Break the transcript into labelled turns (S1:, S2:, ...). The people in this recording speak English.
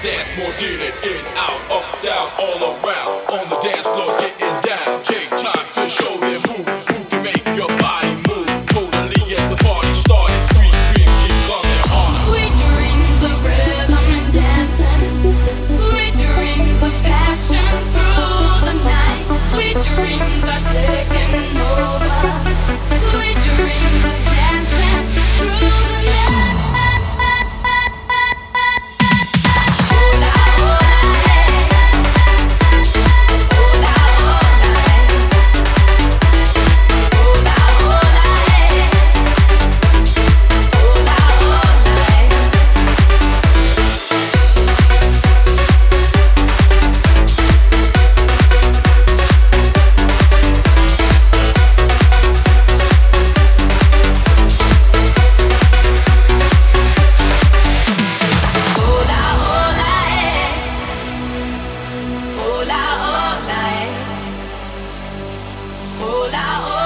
S1: dance more, dealing in, out, up, down, all around. On the dance floor, getting down. Take time to show them who can make your body move. Totally as the party started. Sweet dreams keep coming on.
S2: Sweet dreams of rhythm and dancing. Sweet dreams of passion through the night. Sweet dreams are taking over. Sweet dreams of dancing through the night. Hola, hola, hey. Hola, hola, hey. Hola, hola, hey. Hola, hola, hey. Hola, hola, eh. Hola, hola, eh. Hola, hola.